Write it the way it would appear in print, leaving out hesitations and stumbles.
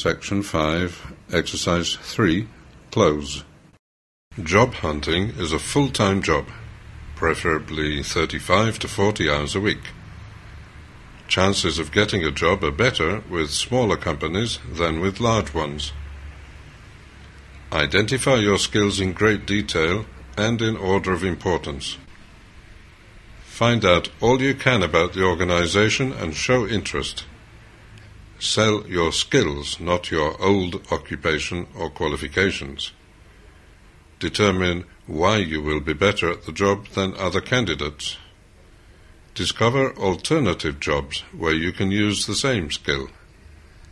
Section 5, Exercise 3, Close. Job hunting is a full-time job, preferably 35 to 40 hours a week. Chances of getting a job are better with smaller companies than with large ones. Identify your skills in great detail and in order of importance. Find out all you can about the organization and show interest. Sell your skills, not your old occupation or qualifications. Determine why you will be better at the job than other candidates. Discover alternative jobs where you can use the same skill.